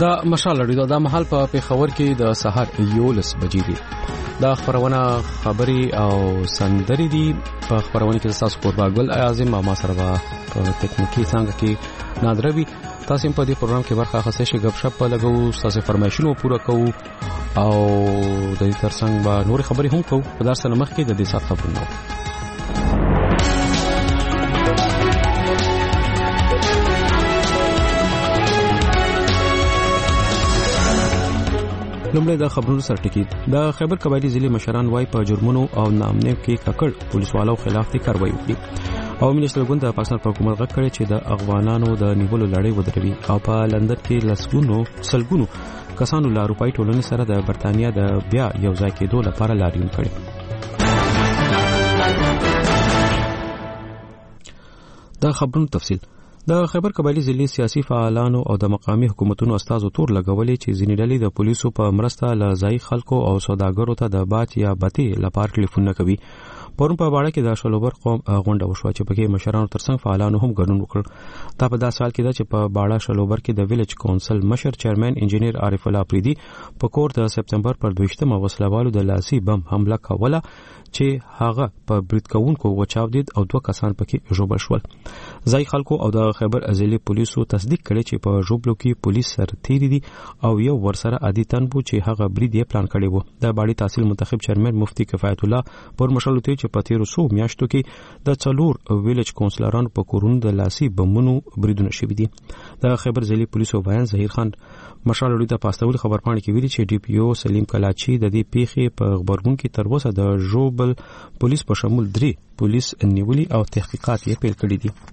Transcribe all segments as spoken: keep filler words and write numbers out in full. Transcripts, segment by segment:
دا مشال لري دا محل په پیښور کې د سحر یولس بجې دي. دا خبرونه خبري او سندري دي. په خبرونه کې تاسو قرباګل اعظم ما سره په ټکنیکی څنګه کې نادروي. تاسو په دې پروګرام کې برخه اخیستئ شئ، غب شپ لګو، تاسو فرمایشونه پوره کوو او د دې ترڅنګ به نور خبري هم کوو. په درس نه مخکې د دې سات خبرونه لومړی د خبرونو سره ټکی. د خیبر قبایلی ضلع مشران وای په جرمونو او نامنه کې ککړ پولیسوالو خلاف د کاروایی وکړي. او منیسټر ګوند د پاکستان په حکومت غږ کړی چې د افغانانو د نیولو لړۍ ودروي او په لندن کې لسګونو سلګونو کسانو لا روپای ټولنې سره د برتانیا د بیا یو ځای کېدو لپاره لاریون کړی. د خبرونو تفصیل. د خیبر قبایلی ضلع سیاسي فعالانو او د مقامی حکومتونو استازو تور لګولې چې ځینې ډلې د پولیسو په مرسته له ځای خلکو او سوداګرو ته د باج یا بتې لپاره ټلیفون نه کوي. پرون په باړه کې د شلوبر قوم غونډه وشوه چې پکې مشرانو ترڅنګ فعالانو هم ګډون وکړ. دا په داسې حال کې ده چې په باړه شلوبر کې د ویلج کونسل مشر چیرمن انجینیر عارف الله پریدي په کور د سپتمبر پر دویشتمه وسلوالو د لاسي بم حمله کوله چې هغه په برید کوونکو وچاودید او دوه کسان پکې ژوبل شول. ځای خلکو او د خیبر ازلی پولیسو تصدیق کړي چې په ژوبلو کې پولیس سره تیری دي او یو ورسره عادي تنبو چې هغه برید یې پلان کړی وو. د باړي تحصیل منتخب چیرمن مفتی کفایت الله پر مشالوتي چې په تیرو سو میاشتو کې د څلور ویلج کونسلرانو په کورونو د لاسي بمونو بریدونه شوي دي. د خیبر ازلی پولیسو وایي ظهیر خان مشالوتي ته پاستول خبرپاڼه کې ویلي چې ډي پی او سلیم کلاچی د دې پیښې په خبرګون کې تر اوسه د ژوبل پولیس په شمول درې پولیس نیولي او تحقیقات یې پیل کړي دي.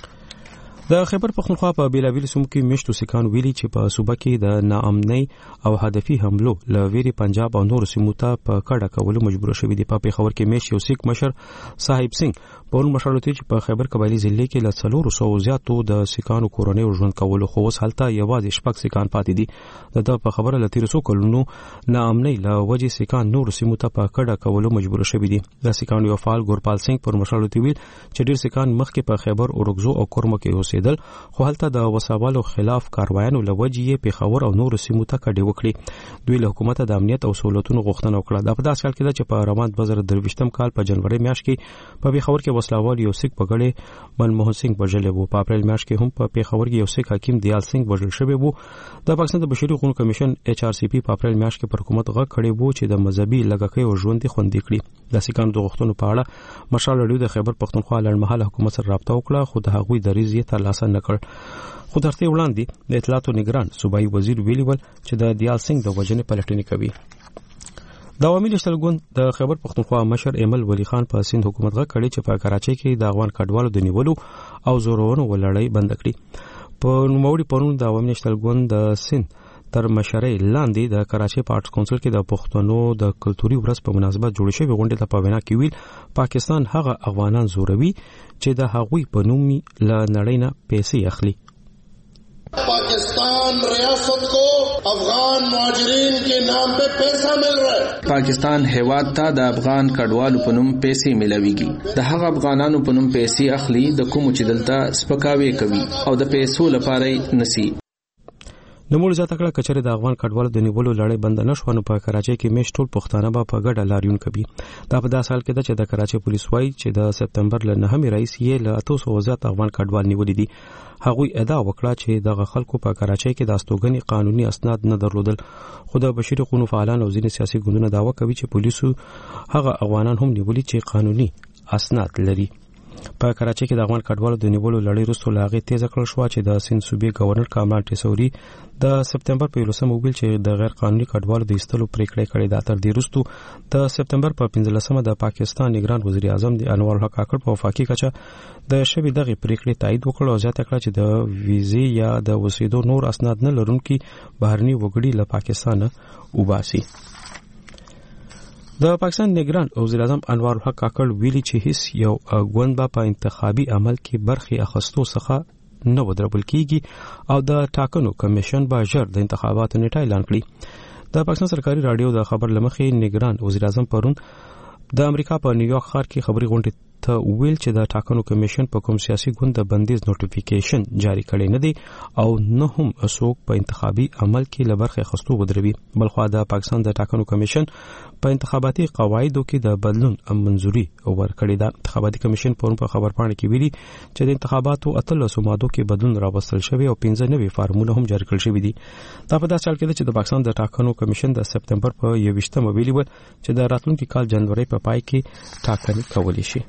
د خیبر پختونخوا په بیلاویل سیمو کې مشتو سکان ویلي چې په صوبه کې د ناامنۍ او هدفي حملو لویری پنجاب او نور سیمو ته په کډه کولو مجبور شوی دی. په پیښور کې مش یو سیک مشر صاحب سنگ په مشالوتي چې په خیبر قبایلی ضلع کې له څلور سو زیاتو د سکانو کورونې ژوند کولو خو اوس حالت یوازې شپږ سکان پاتې دي. د په خبره لته رسو کولونو ناامنۍ له وجې سکان نور سیمو ته په کډه کولو مجبور شوی دي. د سکانو یو فعال ګورپال سنگ پر مشالوتي ویل چې ډیر سکان مخکې په خیبر اورګزو او کورمو کې اوسېدل خو هلته د وسوالو خلاف کاروایانو لوجې پیښور او نور سیمو ته کډې وکړي. دوی له حکومت د امنیت او سہولتونو غوښتنه وکړه. د په داسې حال کې چې په روان دوه زره درویشتم کال په جنوري میاشت کې په پیښور کې وسلوال یو سیک په ګړې منموهن سنگ وژل وو. په اپریل میاشت کې هم په پیښور کې یو سیک حکیم دیال سنگ وژل شوی وو. د پاکستان د بشري حقوقو کمیشن ایچ آر سی پی په اپریل میاشت کې پر حکومت غږ کړی وو چې د مذهبي لګښې او ژوند خوندي کړي. د سکانو د غوښتنو په اړه مشال لړیو د خیبر پختونخوا لړمحل حکومت سره رابطه وکړه خو د هغوی د ریزې ترلاسه نه کړ. خو درته وړاندې د اطلاعاتو نگران صوبایي وزیر ویلي ول چې د دیال سنگ د وژنې پلټنې کوي. د عوامي لشتلګوند د خیبر پختونخوا مشر ایمل ولی خان په سند حکومت غږ کړی چې په کراچۍ کې د افغان کډوالو د نیولو او زورونو ولړۍ بند کړي. په نوموړي پرون د عوامي لشتلګوند د سند تر مشرۍ لاندې د کراچۍ په آرټس کونسل کې د پښتنو د کلتوري ورځ په مناسبت جوړ شوی غونډه ته په وینا کې ویل پاکستان هغه افغانان زوروي چې د هغوی په نوم له نړۍ نه پیسې اخلي. पाकिस्तान रियासत को अफगान मुहाजिरीन के नाम पे पैसा मिल रहा है. पाकिस्तान हेवाद ته د افغان کډوالو په نوم پیسې ملويږي. د هغه افغانانو په نوم پیسې اخلي د کوم چې دلته سپکاوي کوي او د پیسو لپاره نسی. نموړ زیاته کړه کچره د افغان کډوالو د نیولو لړۍ بند نه شو نو په کراچۍ کې مش ټول پښتانه به په ګډه لاریون کوي. دا په داسې حال کې ده چې د کراچۍ پولیس وایي چې د سپتمبر ل نهمې رئیس یې له اتو سو زیات افغان کډوال نیولې دي. هغوی ادعا وکړه چې دغه خلکو په کراچۍ کې د استوګنې قانوني اسناد نه درلودل. خو د بشري حقوقو فعالان او ځینې سیاسي ګوندونه دعوا کوي چې پولیسو هغه افغانان هم نیولي چې قانوني اسناد لري. په کراچۍ کې د افغان کډوالو د نیولو لړۍ وروسته لاغې تیزه کړل شو چې د سند صوبې گورنر کامران ټیسوري د سپتمبر په یولسمه ویل چې د غیر قانوني کډوالو د ایستلو پریکړه کړې ده. تر دې وروسته د سپتمبر په پنځلسمه د پاکستان نگران وزیر اعظم د انور الحق کاکړ په وفاقي کچه د شوی دغه پریکړې تایید وکړ او ځکه کړه چې د ویزې یا د وسیدو نور اسناد نه لرونکي بهرني وګړي له پاکستان وباسي. د پاکستان نگران وزیر اعظم انور الحق کاکړ ویلي چې هیڅ یو ګوند به په انتخابي عمل کې برخه اخستو څخه نه ودربل کیږي او د ټاکنو کمیشن به ژر د انتخاباتو نیټه اعلان کړي. د پاکستان سرکاري رادیو د خبر لمخې نگران وزیر اعظم پرون د امریکا په نیویارک ښار کې خبري غونډه ته ویل چې د ټاکنو کمیشن په کوم سیاسي ګوند د بندیز نوټیفیکیشن جاری کړی نه دی او نه هم څوک په انتخابي عمل کې لبرخه خستو ودروي. بلخو د پاکستان د ټاکنو کمیشن په انتخاباتي قواعدو کې د بدلون منځوري ورکړې ده. انتخاباتي کمیشن پرون په خبرپاڼه کې ویلي چې د انتخاباتو اتلسو مادو کې بدلون راوستل شوی او پنځه نوي فارمونه هم جاری کړل شوی دي. دا په داسې حال کې چې د پاکستان د ټاکنو کمیشن د سپتمبر په یوویشتمه ویلي و چې د راتلونکي کال جنوري په پای کې ټاکنې کولی شي.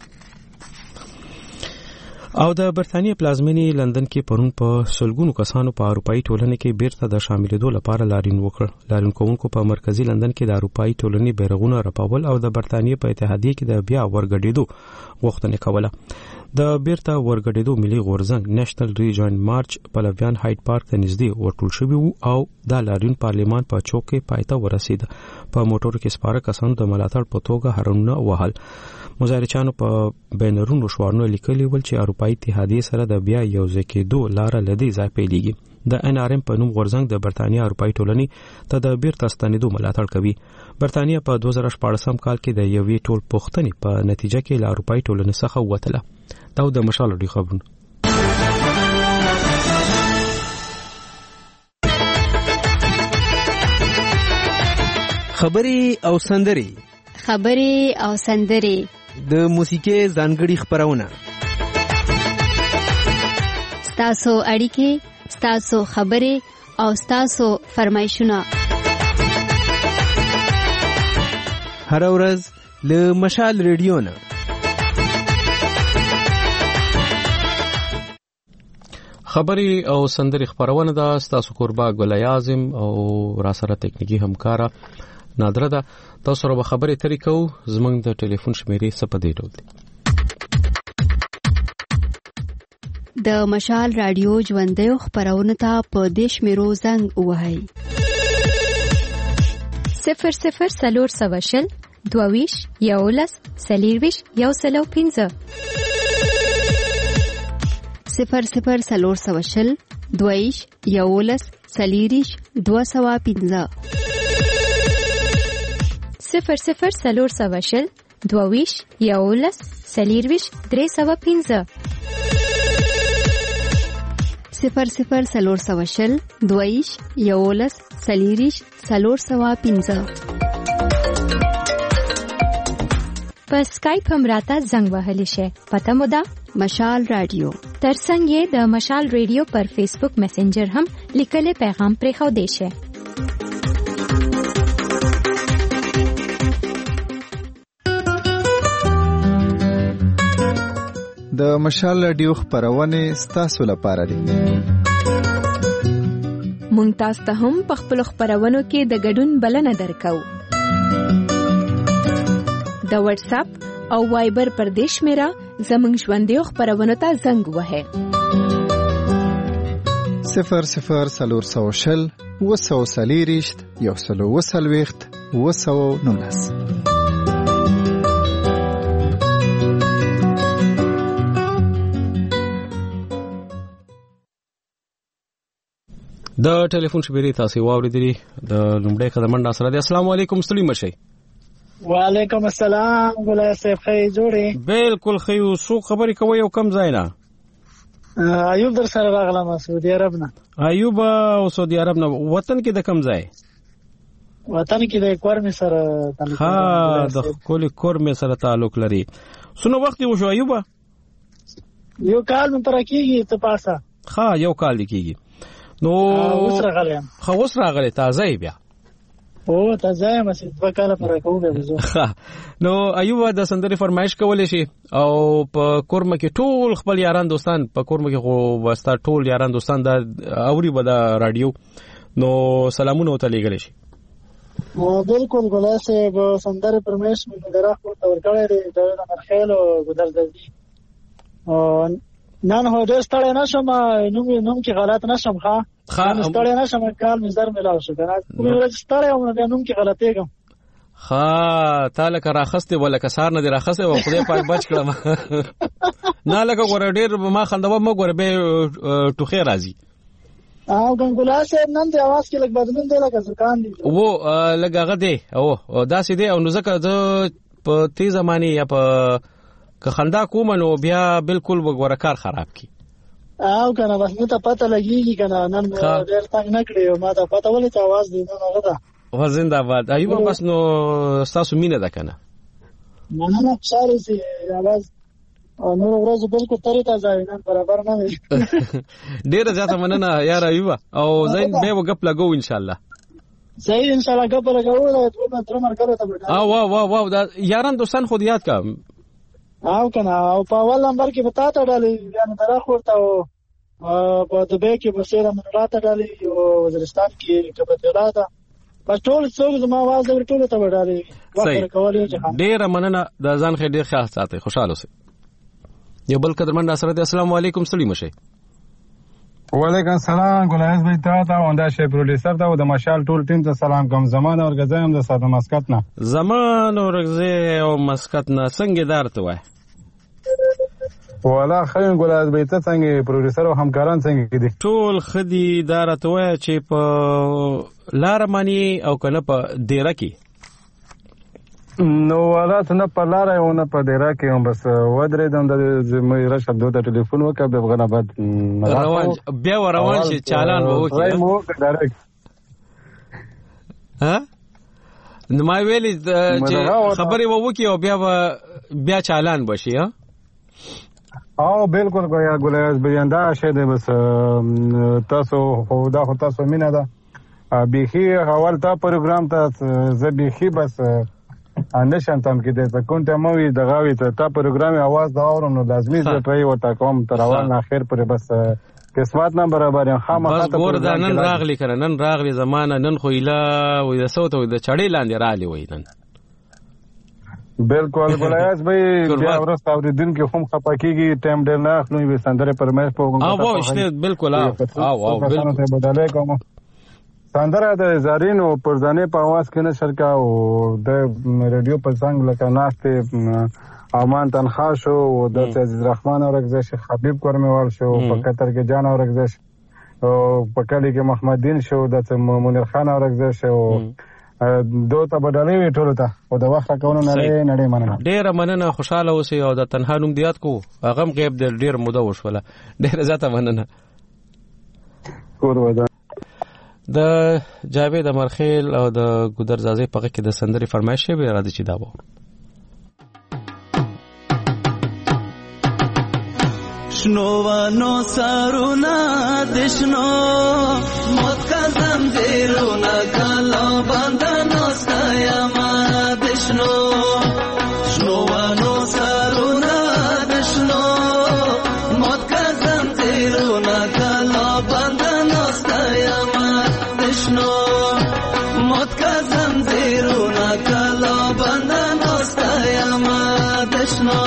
او د برتانیې پلازمینی لندن کې پرون په سلګونو کسانو په اروپאי ټولنې کې بیرته د شاملېدو لپاره لاریون وکړ. لاریون کوونکو په مرکزی لندن کې د اروپאי ټولنې بیرغونه رپول او د برتانیې په اتحادیه کې د بیا ورګډېدو غوښتنه کوله. د بیرته ورګډېدو ملي غورځنګ نېشنل ریجوین مارچ پلویان هایټ پارک ته نږدې ورټول شوی وو او د لاریون پارلیمان په چوک کې پایته ورسید. په موټر کې سپاره کسانو د ملاتړ په توګه هرنونه وهل. مظاهرچیانو په بینرونو شعارونه لیکلي ول چې اروپאי اتحادیه سره د بیا یوځای کېدو لاره لدی ځای پیلېږي. د ان ار ام په نوم غورځنګ د برتانیې اروپאי ټولنې ته د بیرته ستنېدو ملاتړ کوي. برتانیې په دوه زره شپاړسم کال کې د یوې ټول پوښتنې په نتیجه کې له اروپאי ټولنې څخه ووتله. دا د مشال ډي خبرونه. خبري او سندري خبري او سندري د موسیقي ځانګړي خبرونه ستاسو اړیکې ستاسو خبري او ستاسو فرمایشونه هر ورځ له مشال ریډیو نه. خبري او سندري خبرونه دا ستاسو قربا ګل اعظم او را سره ټکنیکی همکارا نادره ده. تاسو سره خبرې ترې کوو. زمونږ د ټلیفون شمیرې څه په دې ډول دي. د مشال رادیو ژوندۍ خبرونه ته په دیش میرو زنګ وهاي صفر صفر سلور سواشل دوویش یولس سلیرویش یو سلو پینزه صفر صفر سلور سواشل دوویش یولس سلیریش دو سوا پینزه صفر صفر سلور سواشل دوویش یولس سلیرویش درې سوا پینزه صفر صفر سلور سواشل دوویش یولس سلیریش سلور سوا پینزه. په سکایپ هم راته زنګ وهلی شي. پته مو ده مشال رادیو. ترڅنګ یې د مشال ریډیو پر فیسبوک میسنجر هم لیکلي پیغام پرې خو دی شي. د مشال رادیو خبرونه ستاسو لپاره دي. مونږ تاسو ته هم په خپل خبرونو کې د ګډون بلنه درکو. د واتس اپ او وایبر پر دیش میرا زمونږ ژوندۍ خبرونو ته زنګ وهه. صفر صفر سلور سوشل وسو سلیریشت یو سلو وسلويخت وسو نونس. د ټلیفون شمیرې تاسو واوریدلې. د لومړی قدمن ناصر دی. السلام علیکم. ستړي مشئ. وعلیکم السلام. ګلای صاحب خی جوړې؟ بالکل خیو. سو خبرې کوي او کم ځای نه. ایوب در سره راغلم سعودي عرب نه. ایوب او سعودي عرب نه. وطن کې د کم ځای؟ وطن کې د کور می سره تعلق. ها د کول کور می سره تعلق لري. سونو وخت یو شو ایوب؟ یو کال من تر کېږي ته پاسه. ها یو کال کېږي. نو اوس راغلم. خو اوس راغلی تازه بیا. او تازه مې څه په کال پر کوو به. نو ایوب د سندري فرمایش کولې شي او په کورم کې ټول خپل یاران دوستان په کورم کې خو واستا ټول یاران دوستان د اوري به د رادیو نو سلامونه وته لګل شي. بالکل ګلای صاحب سندري فرمایش مې درخ ورته ورکړې د مرخیل او ګدل دزي. نن هو ډېر ستړی نشم. نوم نوم کې غلط نشم. ښه نن ستړی نشم. کال مې زر ملاو شو کنه. کومه ورځ ستړی وم نو نوم کې غلطېږم. ښه تعالی کا راخسته ولا کسار نه دی راخسته او خدای پاک بچ کړم. نه لکه ور ډېر ما خندوم مګ ور به ټوخه راځي. او ګنګولا صاحب نن د आवाज کې لګ بدلون دی لکه زکان دی. وو لګاغه دی او داسې دی او نو ځکه زه په تیز زمانه یا په که خندا کوم نو بیا بالکل وګوره کار خراب کی او کنه بس مې ته پته لګیږي کنه نن ډېر تنگ نه کړی ما ته پته ولې چې आवाज دی نه هغه دا و زنده‌باد ایوب بس نو تاسو مینه ده کنه نه نه ساري سي आवाज نو ورځ بالکل طریقه ځای نه برابر نه وي ډېر زیاته مننه یار ایوب او زین به وګپ لګو ان شاء الله صحیح ان شاء الله غپ لګو دا ټول تر مرګره ته او واو واو واو دا یاران دوستان خود یاد کا او کنه او په اول نمبر کې بتا ته ډالې یعنی درا خورته او په دبه کې بسیره منراته ډالې او وزیرستان کې کبته ده بس ټول څو زما आवाज ورټول ته ډالې وخت کولې چې ډېر مننه د ځان خې ډېر خیال ساتي خوشاله اوسئ یو بل قدرمن سره د السلام علیکم سلام مشه وعلیکم السلام ګلایز بھائی تا تا وندا شی پروډوسر دا د مشال ټول ټیم ته سلام کوم زمان اور غزایم د ساده مسکت نه زمان اور غزه او مسکت نه څنګه دارته وای والا خیر ګلایز بھئی ته څنګه پروډوسر او همکاران څنګه دي ټول خدي دارته وای چې په لار مانی او کنه په ډیره کې نو والا ته نه په لار او نه په ډیره کې هم بس ودرې دم د مې راشد دوه ټلیفون وکړ به غنا بعد روان بیا روان شي چالان وو ها نو ما ویلي چې خبرې وو کې او بیا بیا چالان بشي ها او بالکل ګیا ګلایز بیاندا شه ده بس تاسو خو دا خو تاسو مینه ده بيخي اول تا پروګرام ته زه بيخي بس اندشان تم کې ده کوم ته مو د غاوي ته تا پروګرام आवाज دا اورم نو لازمي زه ټرای وتا کوم تر اول اخر پر بس قسمت نه برابر خامہ بس ګور دا نن راغلی کنه نن راغلی زمانہ نن خو اله وې د صوت او د چړې لاندې رالی وای نن بالکل ګلایز بھئی بیا ورسته اوریدون کې هم خپکیږي ټایم ډیر نه اخلو وي سندره پرمایش په وګورم او وو شته بالکل او او بالکل بدلای کوم سندره د زارین او پرځانه په आवाज کې نشر کا او د ریډیو په څنګه لکه ناشته امان تنخوا شو او د عزیز رحمان اورګزش حبیب کورمیوال شو په قطر کې جان اورګزش او په کلی کې محمد دین شو د منیر خان اورګزش او دو ته بدلې ټول ته او د وخت کونو نه نړۍ مننه ډېر مننه خوشاله اوسئ او د تنها نوم دیات کو هغه غیب د ډېر موده وشوله ډېر زیاته مننه کور ودا د جاوید امرخیل او د ګودرزازي په کې د سندري فرمایش به را دي چې دا وو شنوانو سارونا دشنو مت کا زنجیرونا کالا باندانو سایما دشنو شنوانو سارونا دشنو مت کا زنجیرونا کالا باندانو سایما دشنو مت کا زنجیرونا کالا باندانو سایما دشنو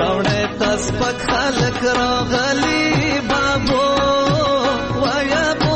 راغلی بابو ويا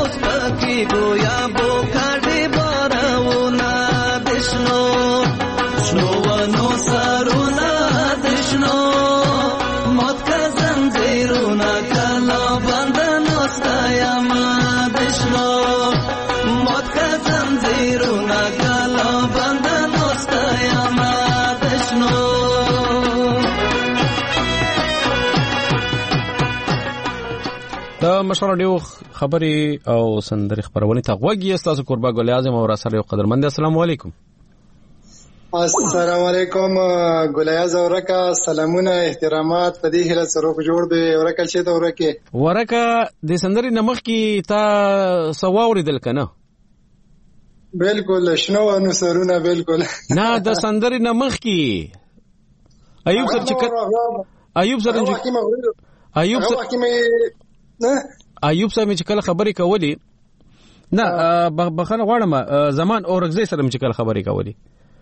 دا مشوره دیو خبري او سندري خبرونه ته وګي تاسو قربا ګل اعظم او راسره یو قدرمند. السلام علیکم. السلام علیکم ګل اعظم ورکا سلامونه احترامات په دې هله سره جوړ به ورکا چې ته ورکه ورکا د سندري نمخ کی تا سواوري دل کنه بالکل شنو نو سرونه بالکل نه د سندري نمخ کی ایوب سر چې ایوب سر ایوب سر ایوب سر چې کله خبرې کولی نه بخنه غواړم زمان اورګزی سره چې کله خبرې کولی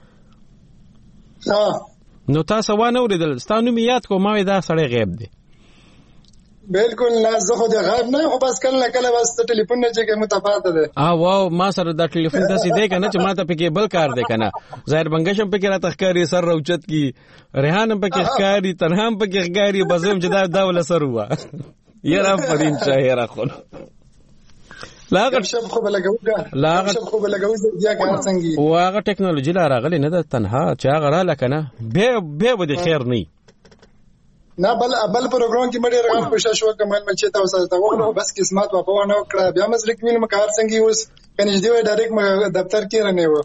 نو تاسو وانه وریدل ستانو می یاد کو ما دا سړی غیب دی بالکل نه زه خو د غیب نه خو بس کله کله بس ټلیفون نه چې متفاوت ده اه واو ما سره دا ټلیفون داسې دی کنه چې ما ته پکې بل کار دی کنه ظاهر بنګشم پکې را تخکاری سر روچت کی ریحان پکې ښکاری تنهام پکې ښکاری بزم چې دا دا ول سر هوا یرا پرین چا خو لاغه شپ خو بلګوګه لاغه شپ خو بلګوځي بیا کار څنګه واغه ټیکنالوژي لا راغلی نه ده تنها چا غره لکنه به به ودی خیر نه نه بل بل پروګرام کې مړي رغم کوشش وکمل مې چې تاسو ته وغوړو بس قسمت په پوه نه کړه بیا مزل کې ویل مکار څنګه اوس کنيش دی ډایرکټ دفتر کې رنه و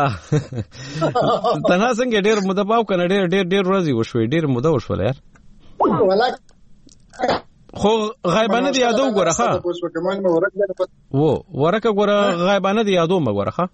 ها تنها څنګه ډیر مدباو کنه ډیر ډیر ډیر ورځي وشوي ډیر مده وشول یار ولا خو غایبانه دی یادو ګوره ښه وو ورکه ګوره غایبانه دی یادو مګوره ښه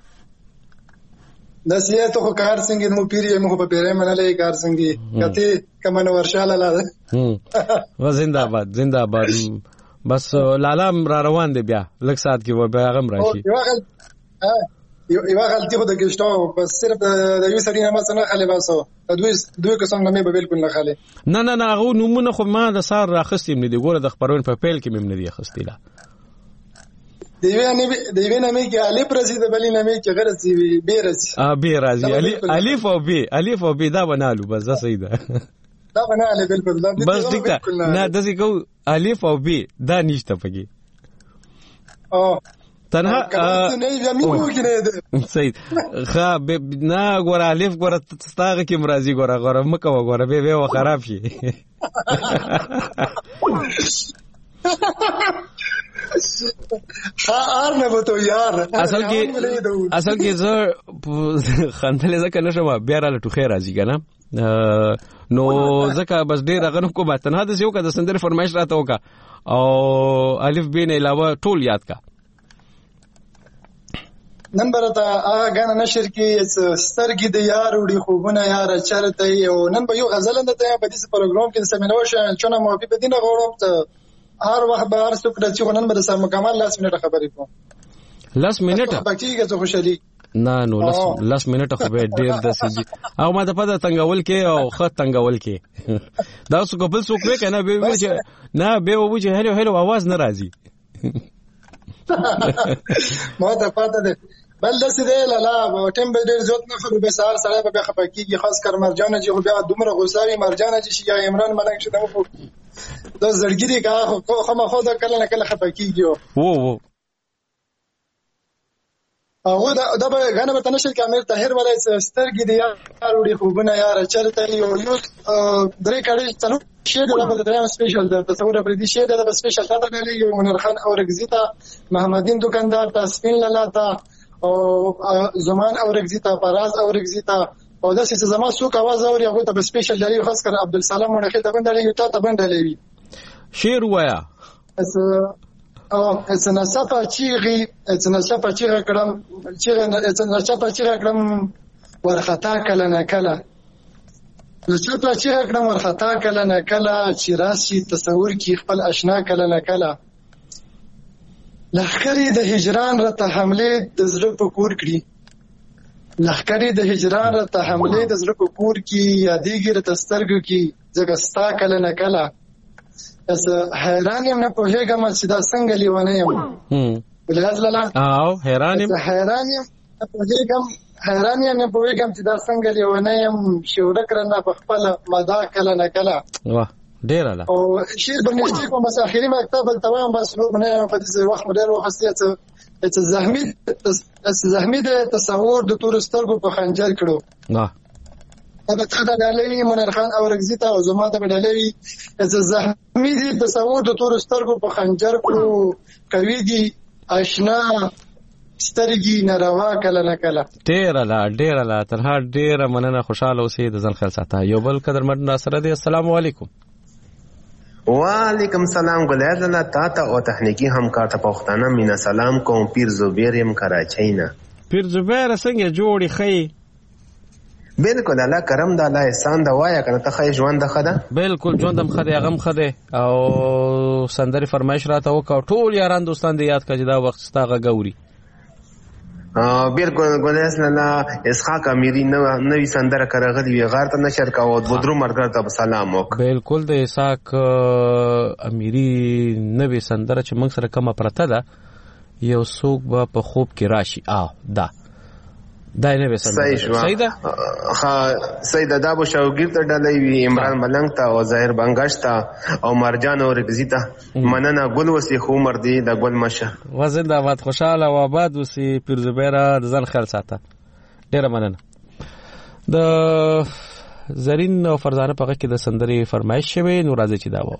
د سیاته خو کار څنګه مو پیری مو په پیری منلې کار څنګه کته کمن ورشاله لاله و زنده باد زنده باد بس لالا را روان دی بیا لږ سات کې و بیا غم راشي یو یو غلطي خو د کېشتو بس صرف د یو سړي نه مثلا خاله باسو د دوی دوی قسم نه به بالکل نه خاله نه نه نه غو نمونه خو ما د سار راخستیم نه دی ګوره د خبرون په پیل کې مم نه دی خستیلا دی وینه دی وینه مې کې الف رسید بلې نه مې کې غرض وی بي رسید ا بي راځي الف او بي الف او بي دا بنالو بس دا صحیح ده دا بناله بالکل بس ټیک نه د څه کو الف او بي دا نشته پکې او تنها صحیح خا نه ګور الف ګور ستاغه کې مرضی ګور ګور مکه ګور به به خراب شي ها ارنه بوته یار اصل کې اصل کې زه خندلې ځکه نشم بیا را لټو خیر راځي کنه نو ځکه بس ډیر غنو کو به تنها د یو کا د سندر فرمایش راته وکا او الف ب نه علاوه ټول یاد کا نن برته هغه غاڼه نشر کې سترګې د یار وړي خوبونه یار چرته یو نن به یو غزل نه ته په دې پروګرام کې سمینار شو چې نو موافق دي نه غوړم ته هر وخت به هر څوک د چې نن به سم مکمل لاس منټه خبرې کوم لاس منټه باقي که خوشالي نه نو لاس لاس منټه خو به ډیر د سږي او ما د پد تنگول کې او خط تنگول کې دا څوک بل څوک وې کنه به وځي نه به وځي هلو هلو आवाज نه راځي ما ته پاته ده بل داسې دی لاله ټیم به ډېر زیات نه خو به سهار سړی به بیا خفه کېږي خاص کر مرجانه چې خو بیا دومره غوسه وي مرجانه چې شي یا عمران ملک شي دا خو دا زړګي دی که خامخا دا کله نه کله خفه کېږي وو وو هغه دا دا به غانه به تنشر کې امیر طاهر ولای سترګې دی یار وړي خوبونه یار چرته یو یو درې کړي څلو شی دا په دریم سپیشل د تصور پر دې شی دا سپیشل تا نه یو منیر خان او رگزیتا محمدین دکاندار تاسفین لالاتا او زمان او رگزیتا پراز او رگزیتا او د سې زما څوک आवाज اوري هغه ته سپیشل دی خاص کر عبدالسلام مونږه ته باندې یو ته باندې لوي شعر وایا اس او اس نه صفه چیغي اس نه صفه چیغه کړم چیغه اس نه صفه چیغه کړم ورختا کله نه کله نو صفه چیغه کړم ورختا کله نه کله چې راسي تصور کې خپل آشنا کله نه کله لخکری د هجران را ته حمله د زړه په کور کړی لخکری د هجران را ته حمله د زړه په کور کې یادېږي را تسترګو کې زګستا کله نه کله اس حیران یم نه پوهېږم چې دا څنګه لیونه یم بلغاز لاله او حیران یم حیران یم نه پوهېږم حیران یم نه پوهېږم چې دا څنګه لیونه یم شوره کړنه په خپل مدا کله نه کله واه ډیر اله او شعر بنشتي کوم بس اخیری مکتب تمام بس نو نه په دې وخت ډیر وخت ته زحمت زحمت د تصور د تور سترګو په خنجر کړو نه دا ته د ډالۍ منر خان اورګزي ته او زما ته ډالۍ زخمي دي تصور د تور سترګو په خنجر کو کوي دي آشنا سترګي ناروا کله نه کله. ډیر لا ډیر لا ترها ډیر مننه، خوشاله اوسئ، د ځان خیال ساته. یو بل قدرمن ناصر دی، السلام علیکم. وعلیکم سلام ګلای زنا تا ته او تخنیکی همکار ته پښتانه مینا سلام کوم. پیر زبیر يم کراچۍ نه. پیر زبیر څنګه جوړی خی؟ بالکل الله کرم د الله احسان دا وایا کنه ته خی ژوند د خدا. بالکل ژوندم خدای غم خدای او سندري فرمایش راته وکاو. ټول یاران دوستان دې یاد کړي دا وخت ستاغه ګوري. بالکل ګلای زنا اسحاق امیری نو نوې سندره کرغلی وی غار ته نشر کاوه بدرو مرګ ته سلام وک. بالکل د اسحاق امیری نوې سندره چې موږ سره کومه پرته ده یو څوک به په خوب کې راشي. آ دا دا نه به سندره صحیح ده. ها صحیح ده. دا بو شوګیر ته ډلې وی عمران ملنګ ته او ظاهر بنگش ته او مرجان او رگزی ته مننه ګل وسی خو عمر دی د ګل مشه وزنده آباد خوشاله و آباد وسی پیر زبیره ځان خیال ساته. ډیره مننه. د زرین او فرزانه په کې د سندري فرمایش شوی نو راځي چې دا و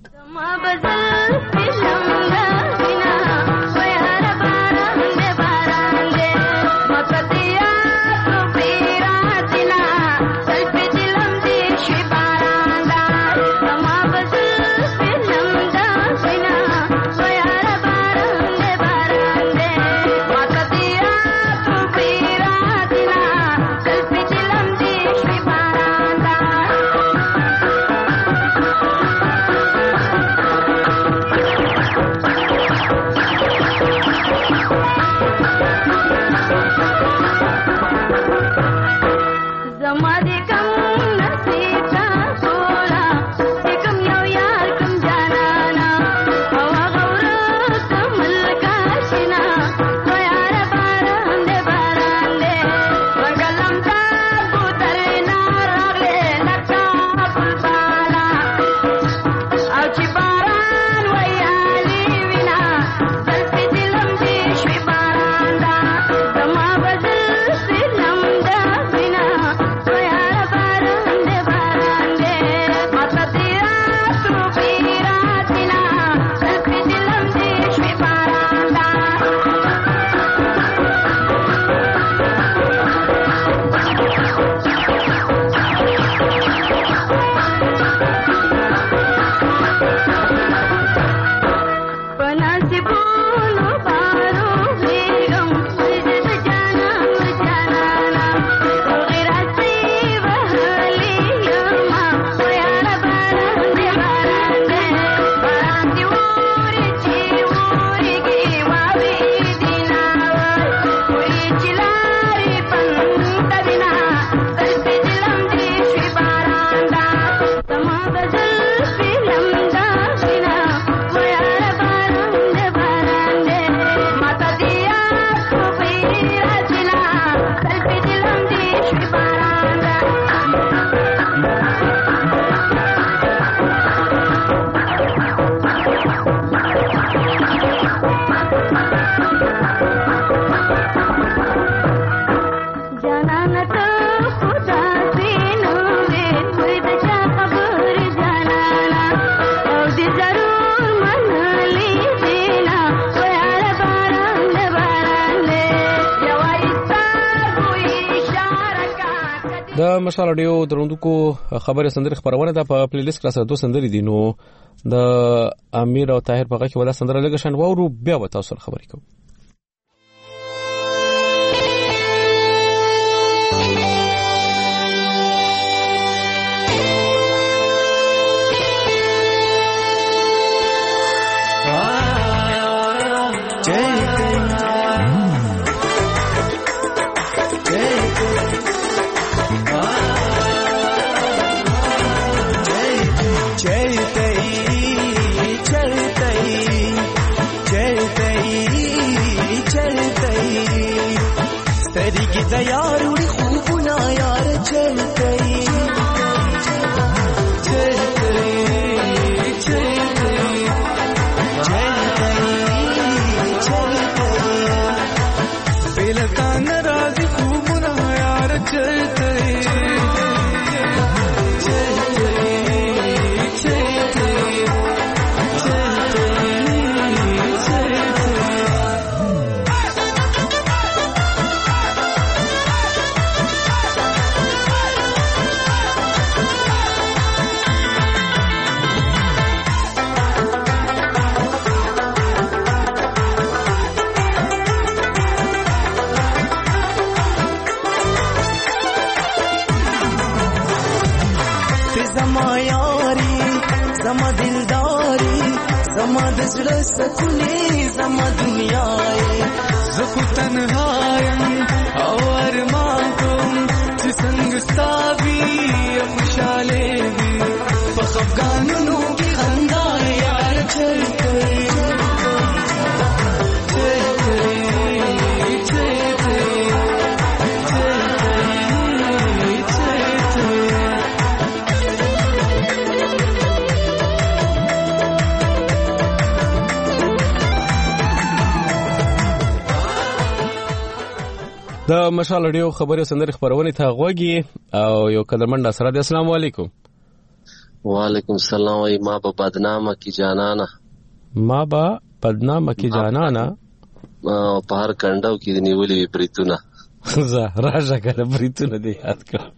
د مشال اډیو دروندکو خبره سندري خبرونه ده په پلی لیست کې سره دوه سندري دي. نو د امیر او طاهر په کې ولا سندره لګ شان وورو بیا به تاسو سره خبرې کوم. यारुड़ी खूबुना यार चल गई चल गई चल गई चल गई चल गई बेलका नाराज खूबुना यार चल गई د زړه سکونې زما دنیا یې زه خو تنها یم او ارمان کوم چې څنګه ستا وي خوشحالې وي په خفګانونو کې خندا یار چرته د مشال رادیو خبري سندري خبرونه ته غوږی او یو قدرمن سره د السلام علیکم. وعلیکم السلام. ای ما به بدنامه کی جانانا ما به بدنامه کی جانانا په هر کنډو کې نیولې بریتونه زه راځه کړه بریتونه دی یاد کړ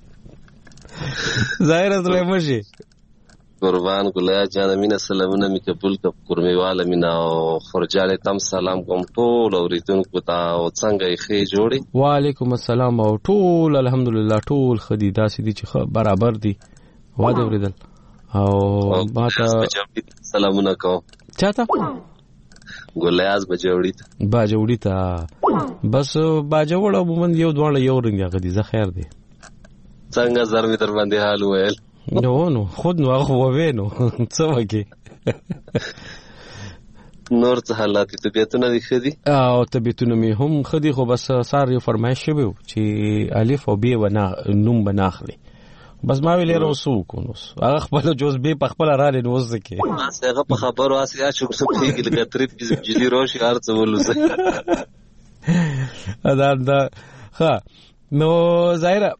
ظاهر سلیمشي قربان ګلیا جان مینا سلامونه می قبول ک قرمیواله مینا او خرجاله تم سلام کوم ټول اوریدونکو ته او څنګه یې خې جوړي. وعلیکم السلام او ټول الحمدلله ټول خدي داسې دي چې برابر دي واده اوریدل او ماته سلامونه کوم چاته ګلیاز بجوړی ته باجوړی ته بس باجوړ عموما یو دواړه یو رنګ غدي زه خیر دی څنګه زر می در باندې حال ویل نو نو خود نو هغه ووینو څه وکی نور څه حالات طبيعتونه دي خدي او طبيعتونه می هم خدي خو بس سار یو فرمایش شوی چې الف او ب و نه نوم بناخلي بس ما ویل رسو کو نو هغه خپل جوز به په خپل را لې نوز کې هغه په خبرو اسیا چې څه پیګل کترې بجلی روشي ارڅ ولوسه ادا دا ها نو ظاهر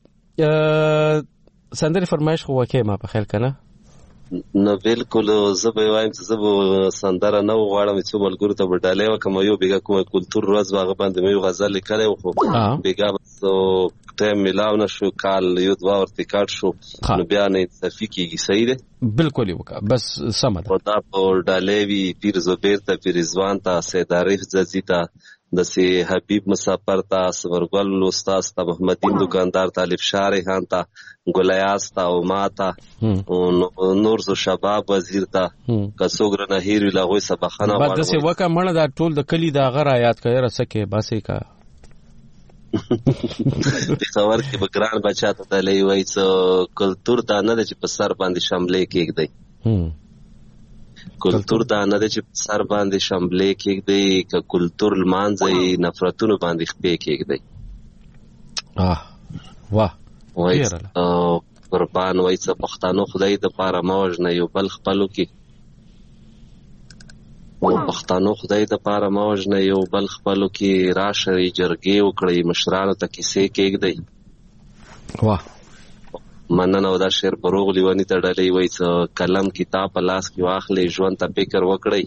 سندري فرمایش خو وکه ما په خیال کنه نو بالکل زه به وایم چې زه به سندره نه غواړم چې ملګرو ته وډالې وکم یو بیګه کوم کلچر ورځ واغه باندې مې غزل لیکلې و خو بیګه سو ټیم ملاو نشو کال یو دوا ورته کاټ شو نو بیا نه صفی کیږي صحیح ده بالکل وکا بس سم ده دا په ډالې وی پیر زبیر ته پیر رضوان ته سید عارف ززیتا د سی حبیب مسافر تا سورګل استاد تا محمدین دکاندار طالب شارح خان تا ګلیاس تا او ما تا نور زو شباب وزیر تا کڅوګر نه هیر ویلا غوي سبخانه بعد د سی وکا مړه دا ټول د کلی دا غره یاد کړه رسکه باسي کا د خبر کې بګران بچا ته تلې وای څو کلچر دا نه چې په سر باندې شاملې کېږي کلچر دا نه چې سر باندې شاملې کېږي ک کلچر لمانځي نفرتونو باندې خپې کېږي اه واه وای قربان وای څه پښتانه خدای د پاره موج نه یو بل خپلو کې او پښتانه خدای د پاره موج نه یو بل خپلو کې راشي جرګې وکړي مشرانو ته کیسې کېږي واه مننه او دا شعر بروغ لیوانی ته ډلې وای څه کلم کتاب په لاس کې واخلې ژوند ته فکر وکړي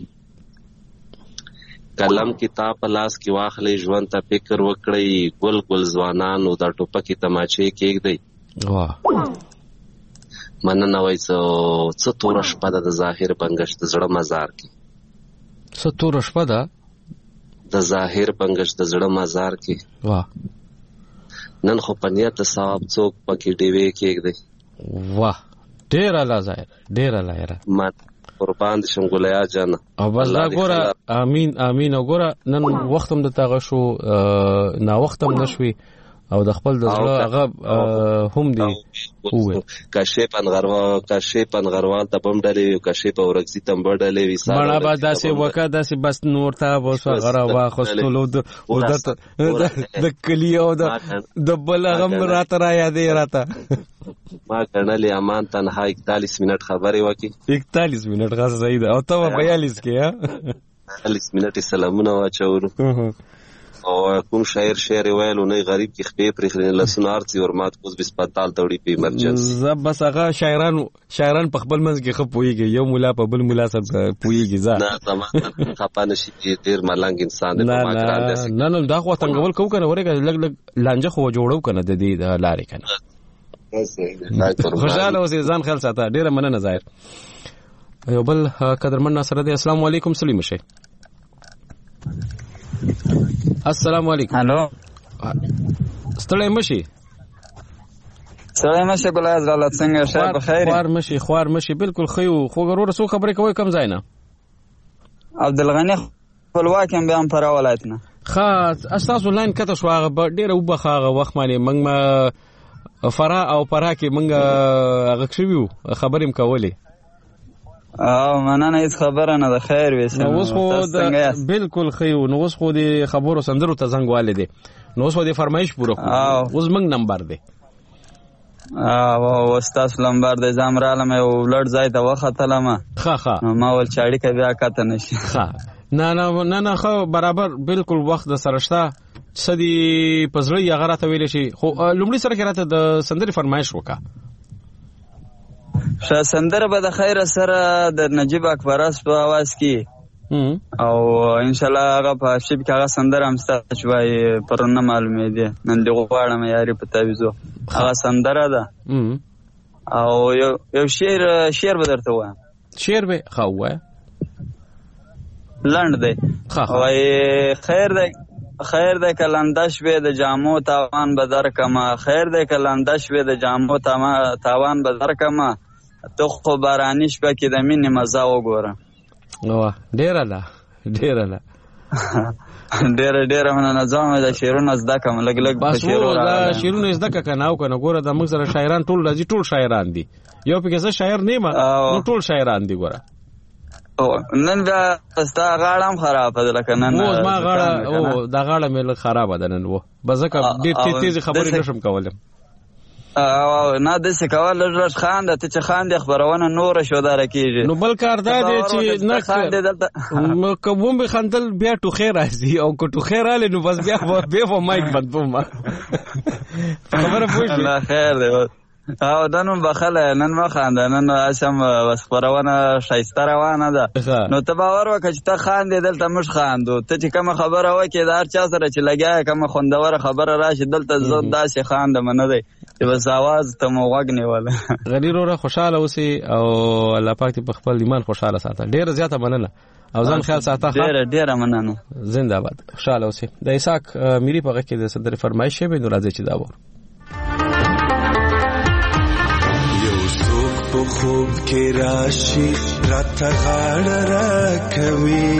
کلم کتاب په لاس کې واخلې ژوند ته فکر وکړي ګل ګل ځوانانو دا ټوپکې تماچې کېږي واه مننه وای څه څه تور شپه د ظاهر بنگشت زړه مزار کې څه تور شپه ده د ظاهر بنگشت زړه مزار کې واه نن خو پنیت ثواب څوک پکې ډیوي کېږي واه ډیر الله ظاهر ډیر الله یاره ما قربان دي شم ګلیا جان او بس دا ګوره امين امين وګوره نن وختم د تاغه شو نا وختم نشوي او د خپل د زړه هغه هم دی هو کاشف انغروا کاشف انغروال ته بم ډلې یو کاشف اورګزي تم بډلې وي سره مړه با داسې وکا داسې بس نور ته وسو غره واخستلو د د کلیو د د بل غم راته را یادې راته ما کړنلې امان تنها اکتالیس منټ خبرې وکي اکتالیس منټ غاز زید او ته بیالیس کې ها اکتالیس منټ سلامونه واچورو او کوم شاعر شعر ویلو نه غریب کی خپې پرې خلین لسنار تی ورمات کوز هسپتال توړي په ایمرجنسي زب بس هغه شاعران شاعران په خپل منځ کې خپويږي یو مولا په بل مولا سره پويږي ځا نه زما خپانه شي ډیر ملنګ انسان دی په ما ګران دي نه نه دا خو څنګه ول کو کنه ورګه لګ لګ لانجه خو جوړو کنه د دې لارې کنه خوشاله اوسې ځان خیال ساته ډیر مننه ظاهر یو بل قدرمن ناصر دی السلام علیکم سلیم شه السلام علیکم هالو ستړی مشي ستړی مشي ګل حضرت څنګه شه بخیر خوار مشي خوار مشي بالکل خو خو غرور سو خبرې کوي کم ځای نه عبدالغنی خپلواک یم بیا هم فراه ولایت نه. ښه ستاسو لاین کته شو هغه ډېره وبخه هغه وخت باندې موږ فراه او فراه کې موږ هغه شوي وو خبرې م کولې. او مننه هېڅ خبره نه ده خیر وي. نو اوس خو بالکل ښه یو. نو اوس خو د خبرو سندرو ته زنګ والې دی. نو اوس خو د فرمایش پوره کړو. اوس موږ نمبر دی. او ستاسو نمبر دی. زه هم رالم یو لوړ ځای ته وختلم. ښه ښه نو ما ویل چې اړیکه بیا کته نه شي. ښه نه نه نه نه ښه برابر بالکل وخت د سره شته. څه دي په زړه یې هغه راته ویلی شي. خو لومړي سره کې راته د سندرې فرمایش وکړه. ښه سندره به د خیره سره د نجیب اکبرس په اواز کې او انشاءالله هغه په شیب کې هغه سندره هم ستا چې وایي پرون نه معلومېدې نن دې غواړم یاري په تعویضو هغه سندره ده. او یو یو شعر شعر به درته ووایم. شعر به ښه ووایه. لنډ دی. وایي خیر دی خیر دی که لنده شوې د جامو تاوان به درکمه. خیر دی که لنده شوې د جامو تاوان به درکمه. تو خو باراني شپه کې د مینې مزه وګوره. ډېره ده ډېره ده ډېره ډېره مننه. ځم د شعرونه زده کړم لږ لږ په شعرو راغلی. دا شعرونه زده کړه که نه او که نه ګوره د موږ سره شاعران ټول راځي. ټول شاعران دي. یو پکې زه شاعر نه یم نو ټول شاعران دي. ګوره نن بیا ستا غاړه هم خرابه ده لکه نن. او زما غاړه او دا غاړه مې لږ خرابه ده نن. و به ځکه ډېر تیزې خبرې نه شم کولی. نه داسې کول لږ لږ خانده. ته چې خاندې خپرونه نوره شوداره کېږي. نو بل کار دا دی چې نه که ومې خندل بیا ټوخی راځي او که ټوخی راغلی نو بس بیا بیا به مایک بندوم. خبره پوه شوې. خیر دی. او نن هم بخله نن مه خانده. نن اسم خپرونه ښایسته روانه ده. نو ته باور وکړه چې ته خاندې دلته موږ خاندو. ته چې کومه خبره وکړې د هر چا سره چې لګیا یې کومه خوندوره خبره راشي دلته زه داسې خاندم نه دی چې بس اواز ته مو غوږ نیوله. غني وروره خوشحاله اوسې او الله پاک دې په خپل ایمان خوشحاله ساته. ډېره زیاته مننه او ځان خیال ساته. ډېره ډېره مننه. زنده باد خوشحاله اوسې. د اسحاق میری په غږ کې د سندرې فرمایش شوی نو راځي چې دا وور. په خوب کې راشي راته غاړه راکوي.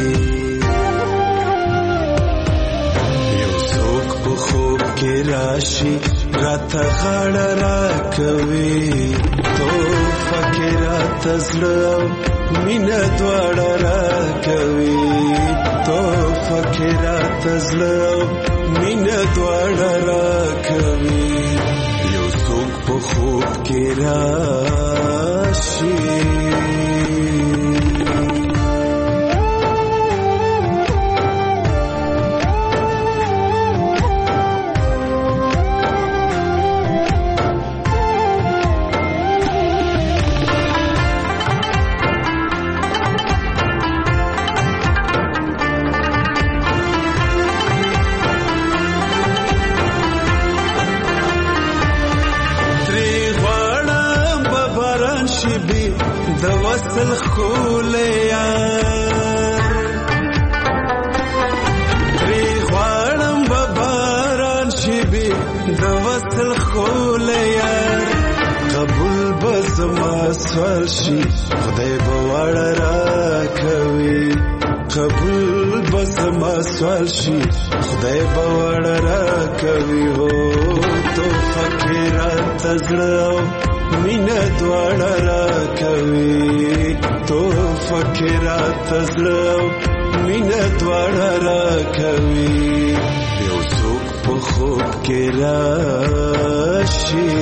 یو څوک په خوب کې راشي راته غاړه راکوي. توفه کې راته زړه مینه دواړه راکوي. توفه کې راته زړه مینه دواړه راکوي. په خوب کې راشي د وصل خولیا تری غواړم به باران شي بي د وصل خولیا. قبول به زما سوال شي خدای به وړه راکوي. قبول به زما سوال شي خدای به وړه راکوي. هو تو فکرات زړه مینه دواړه راکوي. تو فکرات زړه مینه دواړه راکوي. یو څوک په خوب کې راشي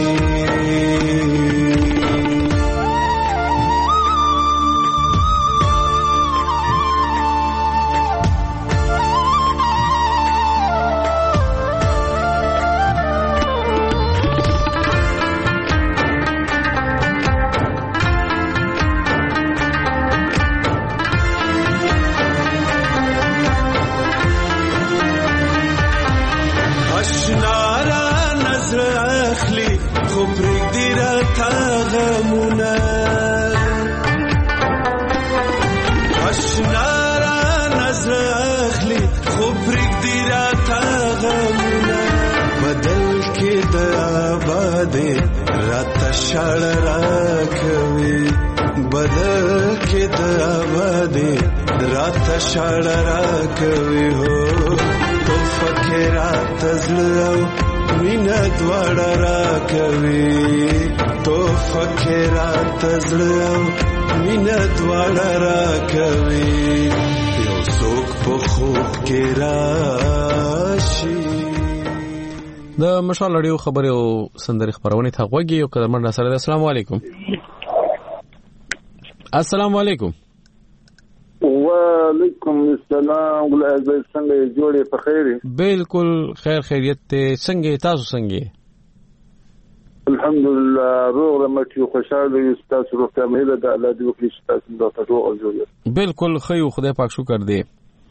بدل کې د آبادي رات شاړه راکوي هو تو فکرات زړه مینا دواړه راکوي تو فکرات زړه مینا دواړه راکوي یو څوک په خوب کې راشي. د مشال اړیو خبرې او سندري خبرونه ته غوږی او قدرمن سره. السلام علیکم. السلام علیکم. وعلیکم السلام. ولای څنګه جوړې په خیر؟ بالکل خیر خیریت ته. څنګه تاسو څنګه؟ الحمدلله روغ رمټ یو خوشاله یو. تاسو روغتیا مهله د الله دی وکړي چې تاسو د تاسو او جوړې. بالکل خیو خدای پاک شکر دی.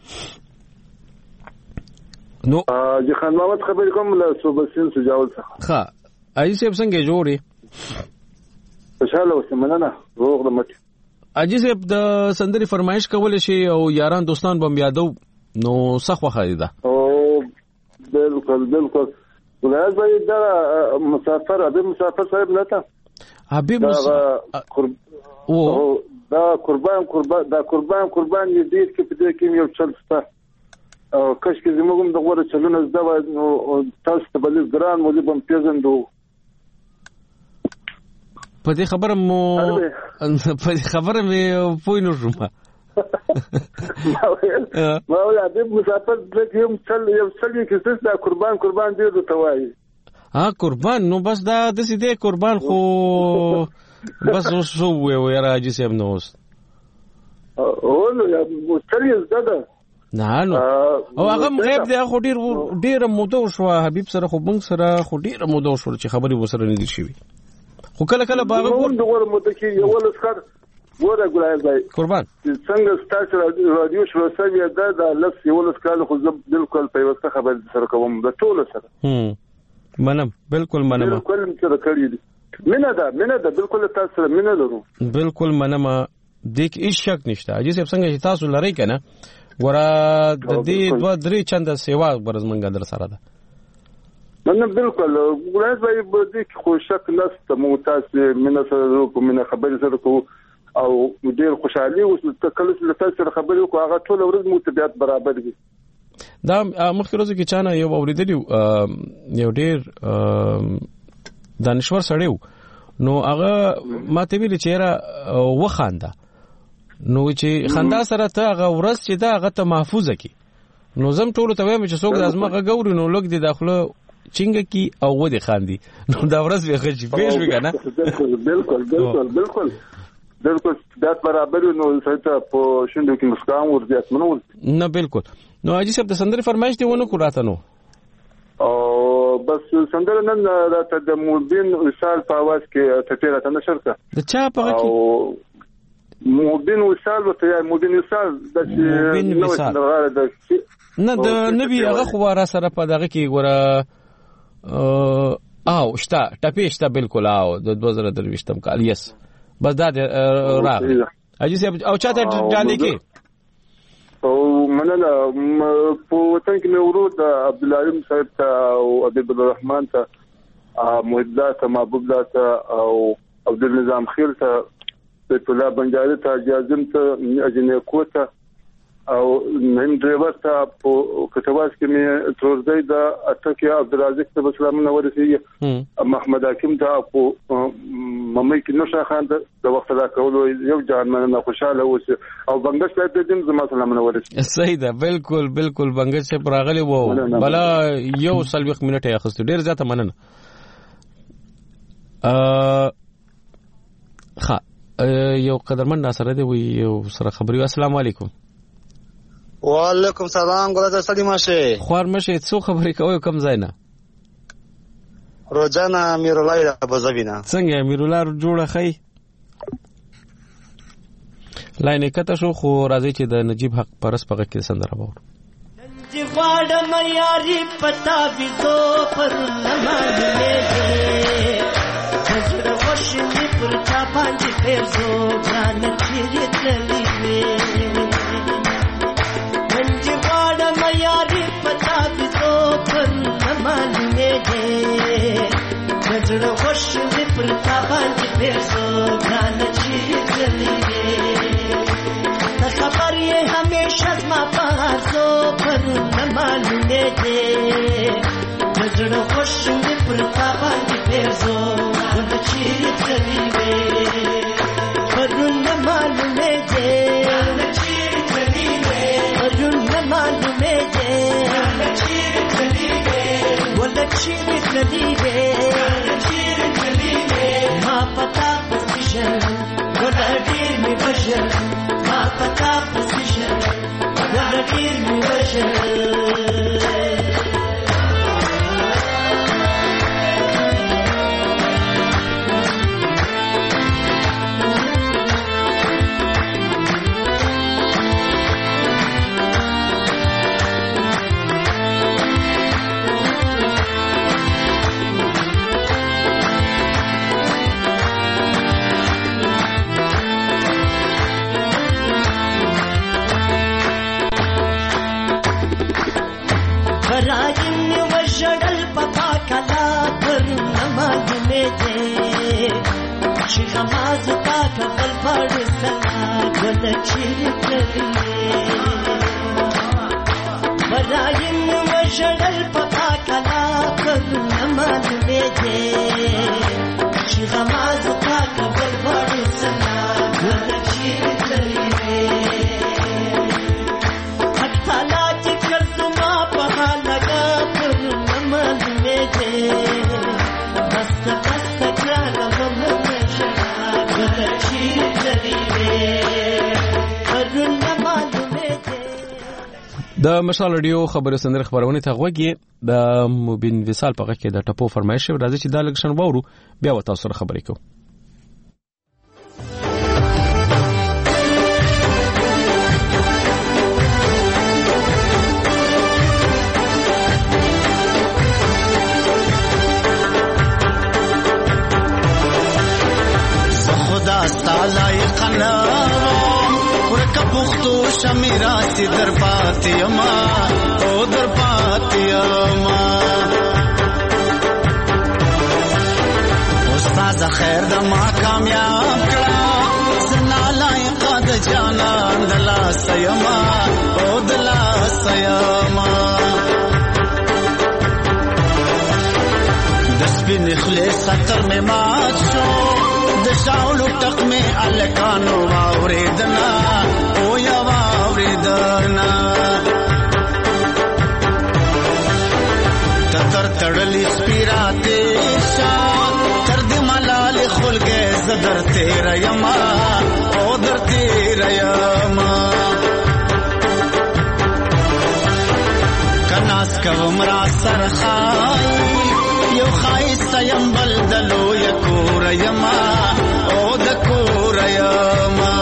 نو جی خان محمد خبر کوم له صوبسین سجاول څخه. ها اي سيب څنګه جوړي؟ خوشاله اوسه مننه روغ رمټ. اجي سيب د سندري فرمایش کول شي او یاران دوستان بم یادو نو صح وخه ده. او بالکل بالکل ولای زای دا مسافر ابي مسافر صاحب نه تا حبيب مسافر او دا قربان قربان دا قربان قربان دې کې په دې کې یو چل ستا او کښ کې زموږ د غوړه چلونه زده وای نو تاسو ته بل ګران مو دې بم پیژندو. په دې خبره مو په دې خبره مې پوه نه شوم. ما وی ادب مسافر دې هم چل یو چل کې څه دا قربان قربان دې ته وای. ها قربان نو بس دا د سیده قربان خو بس وسو وی راځي سم نو اوس او نو یا چل یې زده نه نو او هغه غیب دی خو ډیر ډیر موده شو حبيب سره خو بنګ سره خو ډیر موده شو چې خبري وسره نه دي شي خو کله کله باغ ګور دغه موده کې یو لسکر ګوره ګلای ځای قربان څنګه ستاسو رادیو شو سوي دا د لفظ یو لسکر خو بالکل په وسته خبر سره کوم د ټول سره هم منم بالکل منم بالکل سره کړی دي مینه ده مینه ده بالکل تاسو سره مینه لرو بالکل منم دیک هیڅ شک نشته اجي سب څنګه تاسو لری کنه ورا د دې دوه درې چند سیوا برز منګ در سره ده. نه بالکل ګلای ځای په دې کې خو شک نشته مو تاسو مینه سره کو مینه خبر سره کو او ډیر خوشحالي اوس کله چې تاسو سره خبرې وکړو هغه ټول ورځ مو طبيعت برابر دي. دا مخکې ورځ کې چانه یو اوریدلی یو ډیر دانشور سړیو نو هغه ماته ویل چې را وخانده نو چې خندا سره ته هغه ورځ چې دا هغه ته محفوظه کی نو زم ټول ته وایم چې څوک د ازمغه ګوري نو لګ دي داخله چنګ کی او و دي خاندي نو دا ورځ به خچ پیش وکنه. بالکل بالکل بالکل بالکل دا برابر نو سایته په شندو کې مسکام ورځي منو نه بالکل. نو اجي صاحب د سندري فرمایش دی ونه کوراته نو او بس سندره نن راته د مودین وصال په आवाज کې ټټه راته نشر کا د چا په کې مودین وصال وته یا مودین وصال د نو نه د نبی هغه خو را سره په دغه کې ګوره او شتا ټپېشتا بالکل او د دوه زره درويشتم کال یس بس دا راغلی اجي صاحب او چاته ډالې کې او مننه په وطن کې مې ورود عبد العلیم صاحب ته او عبد الرحمن ته محب ته محبوب ته او عبد النظام خیر ته بیت الله بنجاری ته جازم ته اجنه کوته او نیم ډرایور ته په کتاباس کې مې تروزدای د اتکه عبدالرزاق ته سلام نو ورسیږي محمد حکیم ته په ممې کې نوشه خان د وخت دا کول یو جان مننه خوشاله اوسه او بنگش ته دې زما سلام نو ورسیږي. صحیح ده بالکل بالکل بنگش ته پراغلی وو بلا یو سلوخ منټه اخستو ډیر زیاته مننه. ا ها یو قدرمن ناصر دی وی یو سره خبري. السلام علیکم. وعلیکم سلام ګورته سړی ماشه خوار مشه څو خبرې کوي کم ځای نه روزانا میرولای بزوینا څنګه میرولار جوړه خی لاینه کته شو خو راځي چې د نجیب حق پرس پغه کې سندره وور نجیب واډ مریاري پتا بيزو پر نمازله حضور خوشنی پر چا باندې پیرزو ځان چیرې تللی وې یاری پتا بيزو پر نمازله حضور خوشنی پر چا باندې پیرزو ځان چیرې تللی हमेशा मा पासो पर न मालूमे दे नजर खुश में पर पाबंदी पेजो गुल चीरी चली वे पर न मालूमे दे चीरी चली वे पर न मालूमे दे चीरी चली वे गुल चीरी चली वे चीरी चली वे मा पता पोजीशन गुल डीर में बशर मा पता पोजीशन गुल डीर में बशर Shikamazuka kabal parisana gola chiri kariye Barayin wajal patakala karu namal meje Shikamazuka kabal parisana gola chiri kariye Hatala chikar tuma pahalaga karu namal meje Basta basta krana vamna د مشال رادیو خبرو سندره خبرونه ته غوږی د مبین وصال په کې د ټپو فرمایش راځي چې د لکشن وورو بیا وتا سره خبرې کوو خدا ستالای قنام ورکه پختو شمیراتی در پاتیما او در پاتیما استاد خیر د ما کامیاب کړه زنالای قد جانان دلا سیما او دلا سیما دسبین خلیص خطر میں مات شو دشاولو تک میں الکانو واوریدنا او یا واوریدنا تتر تڑلی سپیراتی شان ترد ملال خلگے زدر تیرا یما او در تیرا یما کناس کومرا سرخائی یو خایست یم بلدلو یکور یما او دکور یما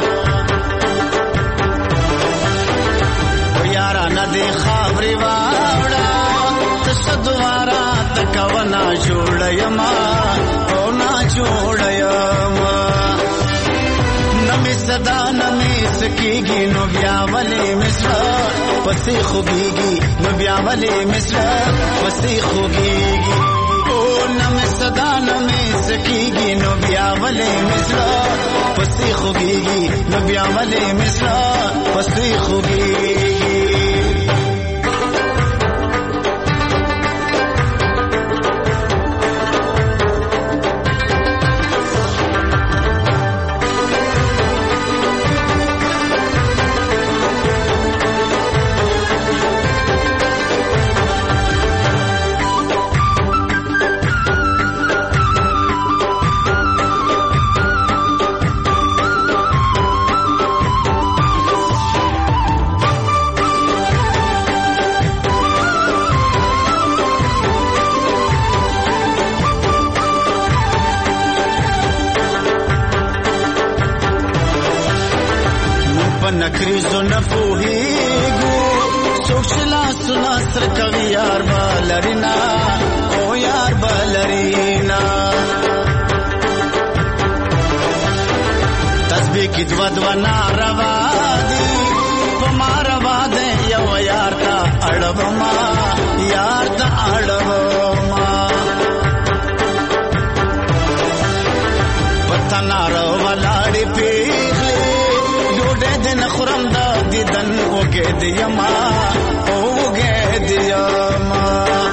و یارا ندی خابری واوڑا تشدوارا تکونا جوڑ یما او نا جوڑ یما نمی صدا نمی سکیگی نو بیا ولی مصر پسی خوگیگی نو بیا ولی مصر پسی خوگیگی او نمی صدا نمی سکیگی نو بیا ولی مصر پسی خوگیگی نو بیا ولی مصر پسی خوگیگی نکریزو نفوهیگو سوکشلا سناستر کوي یار بالرینا او یار بالرینا تسبیح کی دو دو ناروا دی پماروا دے یو یار تا اڑوما یار تا اڑوما پتہ نارو ولاڑی پیغلی ډوډۍ د نخورم د دې دیما اوګه دیما.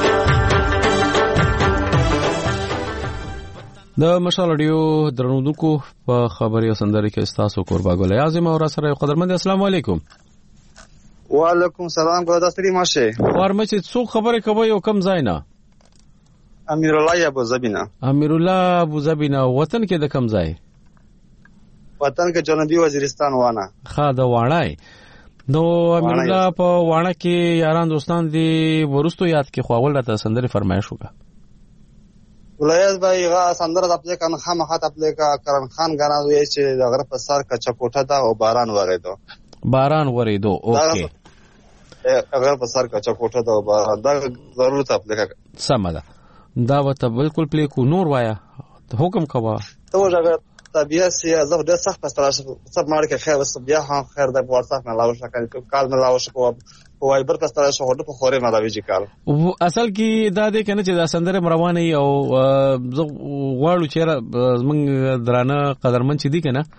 د مشال اډیو درنودونکو په خبري سندري کې استاسو قربا ګل اعظم او سره قدرمن السلام علیکم. وعلیکم السلام ګل دستری ماشه ورمچ څو خبره کوي او کم ځای نه؟ امیر الله ابو زبینا. امیر الله ابو زبینا وطن کې د کم ځای؟ وطن کې جنوبي وزیرستان وانه. ښه د واڼای. نو امیر الله په واڼه کې یاران دوستان دي ورستو یاد کې خواول راته سندري فرمایش وکړه. ولایت بای غا سندره د خپل کان خامخا خپل کا کرن خان غانا وی چې د غره په سر کچا کوټه دا او باران وریدو. باران وریدو اوکے. غره په سر کچا کوټه دا او باران دا ضرورت خپل کا. سم ده. دا وته بالکل پلی کو نور وایا حکم کوا تو جگہ طبیعت سے زو د سخت پستراش سب مار کے خیر وس بیا ها خیر د واتس اپ ملاو شکل کال ملاو شکو وایبر پستراش هډ په خوره ملاوي جی کال اصل کی دا دې کنه چې دا سندره روانه ای او زو واړو چیرې زمنګ درانه قدرمن چې دی کنه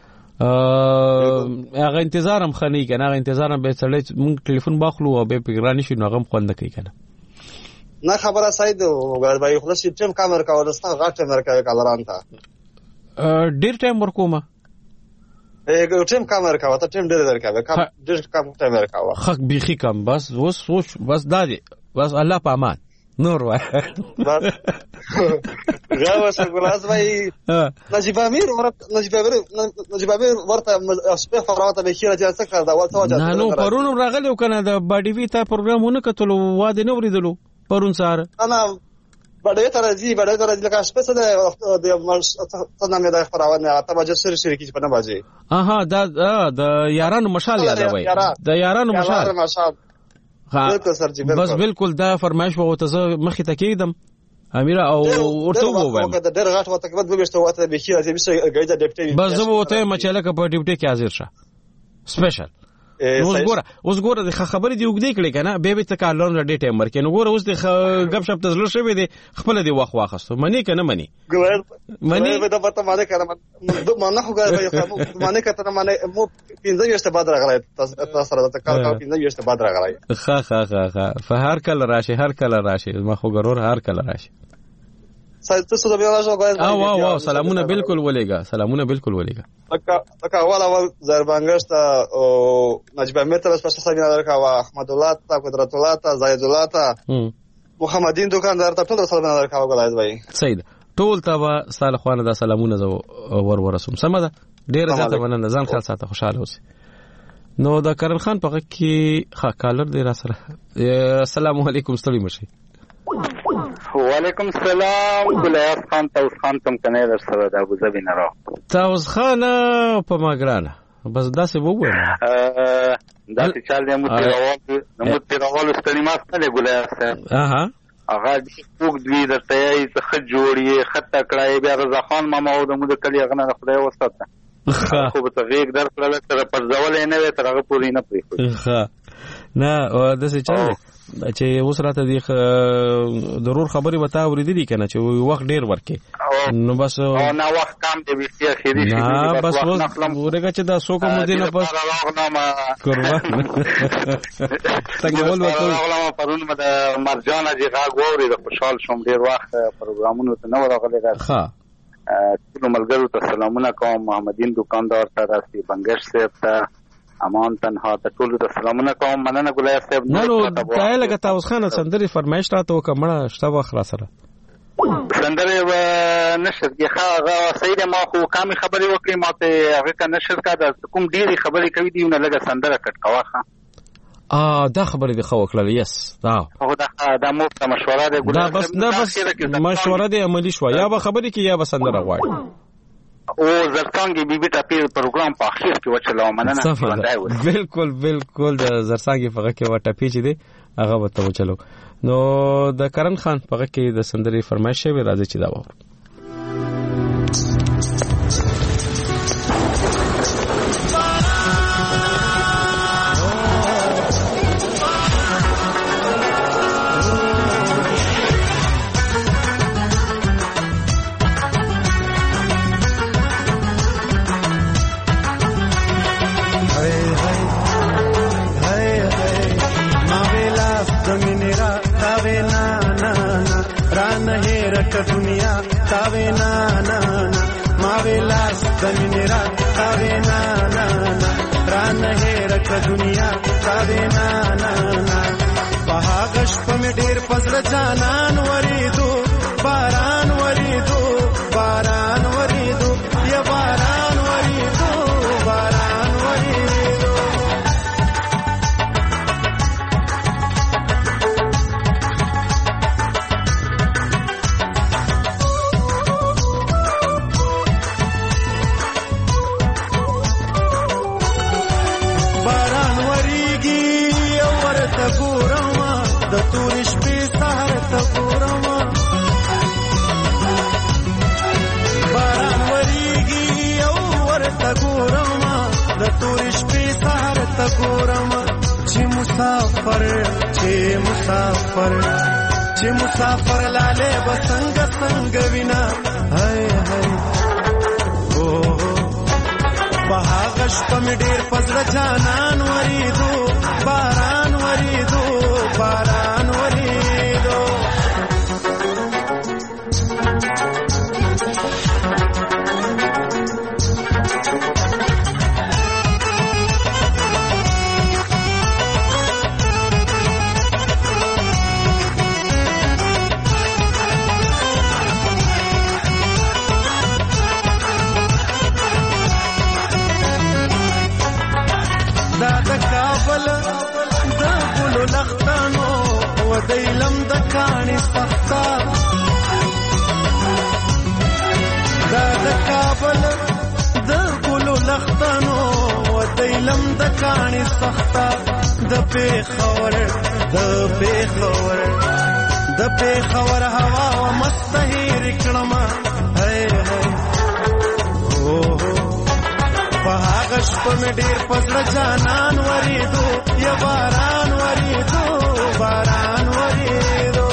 هغه انتظار هم خني کنه هغه انتظار هم به سړی مونږ ټلیفون باخلو او به پیغرانی شي نو هغه خوند کوي کنه نه خبره سید وګړ بای خلاص ټیم کامر کا ورستا غاټه مرکا کالران تا ډیر ټایم ورکوما اګه ټیم کامر کا وته ټیم ډیر درکا کم ډیر کم ټایم ورکا حق بيخي کم بس وس سوچ بس دادي بس الله په امان نور وای بس غاوه شګلاس بای نجيب امیر ورته نجيب امیر نجيب امیر ورته سپه فراوته به خیره جلسه کړه دا وته نه نو پرونو راغلی کنه د باډي وی ته پروګرامونه کتلو واده نه وریدلو پرون سار انا بډای تر دې بډای تر دې لکه سپیس د د څنګه د خبرونه ته باندې سر سر کې په نه باجي اها دا د یارانو مشال یادوي د یارانو مشال بس بالکل دا فرمایش وو ته مخې ته کېدم امیر او ورته ووایم دا ډېر غاټ وته کبد به بيشته وته به خیره چې ګایدا ډیپټي بس زه وته مچاله کا په ډیپټي کې حاضر شه سپیشل اوس ګوره اوس ګوره د خبرې دی وګدې کړي کنه به به تکالون د ډیټ امر کې نو ګوره اوس د غب شپ تزل شوی دی خپل دی واخ واخستو منی کنه منی منی به دا پته ماده کړم ما نه خو ګره مانه کته مانه مو پینځه یشته بعد راغلی تاسو سره د کال کال پینځه یشته بعد راغلی ها ها ها ها فهر کله راشي هر کله راشي ما خو ګرور هر کله راشي تاسو د بیا راځو غواړم او او او سلامونه بالکل ولېګا سلامونه بالکل ولېګا لکه لکه اول اول زربانګشت او نجيب امیر ته سپیشل سلام درکا وا احمد الله تا قدرت الله تا زاید الله تا محمدین دکاندار ته ټول سلام درکا وګلای وای سید ټول ته سال خوانه دا سلامونه زو ور ورسوم سم ده ډیر زیاته مننه ځان خیال ساته خوشاله اوسئ نو دا کرن خان په کې ښه کالر دی را سره السلام علیکم ستړي مشي وعلیکم السلام ګلیاس خان تاوس خان تم کنه در سره د ابو ظبی نه را تاوس خان په ماګرانه بس داسې وګورم داسې چال دی مو تیرول نو تیرول ستړي ما ستله ګلیاس اها هغه وګ دوی درته یې څه جوړی خطه کړای بیا رضا خان ماما او د مو د کلی غنه خدای وساته خو به تغییر در کړل تر پر ځول نه وي تر هغه پوری نه پری ښه نه داسې چل چې اوس راته دی ضرور خبري وتا اوریدلی کنه چې وخت ډیر ورکې نو بس او نه وخت کم دی بیا خېری شي نه بس ورګه چې دا سوکو مدینه پس قربان څنګه ول وته علماء پرون مد مرجان اجي غاغ ووري د خوشحال شوم ډیر وخت پروګرامونو ته نو راغلی ښه ټول ملګرو ته سلامونه کوم محمدین دکاندار ته راستي بنگش صاحب ته امان تنها ته ټول ته سلامونه کوم مننه ګلای صاحب نو نو دا لکه تاسو خان سندري فرمایش راته وکړه شته واخره سره سندري و نشر کې ښه سید ما خو کمی خبري وکړې ماته هغه کا نشر کا د کوم ډيري خبري کوي دی نه لګه سندره کټ کواخه ا دا خبرې د خو وکړل یس دا هو دا د مو ته مشوره ده ګلای دا بس دا بس مشوره ده عملی شو یا به خبرې کې یا به سندره غواړي او زرسانګي بیبي ته پیر پروګرام په اخر کې وچلو مننه بالکل بالکل د زرسانګي په کې وټه پیچ دي هغه وته وچلو نو د کرن خان په کې د سندري فرمایش به راځي چې دا وره hey دینا نا نا بهاغش په ډیر پزړه جانان وریدو باران وریدو باران وریدو یا باران وریدو باران وریدو باران وریږي او ورته ګورم د تورې شپې سهار ته ګورم باران وریږي او ورته ګورم د تورې شپې سهار ته ګورم چې مسافر چې مسافر چې مسافر لاله بسنګ څنګ وینا هاي هاي او بهاغش په ډیر پزړه جانان وریدو باران وریدو باران وریدو دا د کابل د ګلو لختانو و دیلم د کاڼي سخته دا د کابل د ګلو لختانو و دیلم د کاڼي سخته د پیښور د پیښور د پیښور هوا و مستهیر کړم هي هي او بهاغش په ډیر پزړه جانان وریدو یا باران وریدو باران وریدو